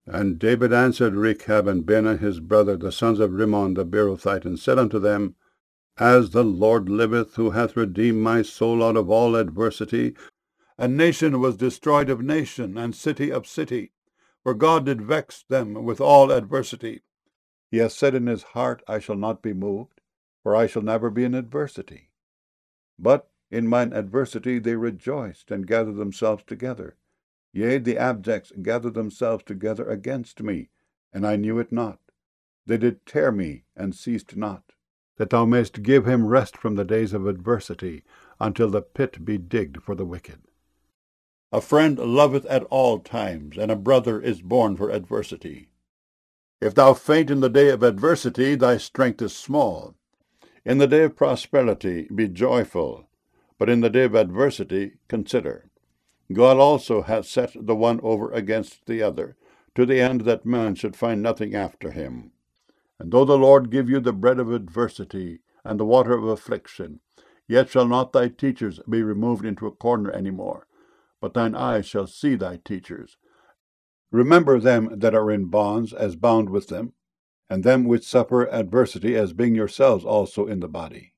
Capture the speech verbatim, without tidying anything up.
And David answered Rechab and Baanah his brother, the sons of Rimmon the Beerothite, and said unto them, As the Lord liveth, who hath redeemed my soul out of all adversity, and nation was destroyed of nation, and city of city, for God did vex them with all adversity. He hath said in his heart, I shall not be moved, for I shall never be in adversity. But in mine adversity they rejoiced, and gathered themselves together. Yea, the abjects gathered themselves together against me, and I knew it not. They did tear me, and ceased not, that thou mayst give him rest from the days of adversity, until the pit be digged for the wicked. A friend loveth at all times, and a brother is born for adversity. If thou faint in the day of adversity, thy strength is small. In the day of prosperity be joyful, but in the day of adversity consider. God also hath set the one over against the other, to the end that man should find nothing after him. And though the Lord give you the bread of adversity and the water of affliction, yet shall not thy teachers be removed into a corner any more, but thine eyes shall see thy teachers. Remember them that are in bonds as bound with them, and them which suffer adversity as being yourselves also in the body.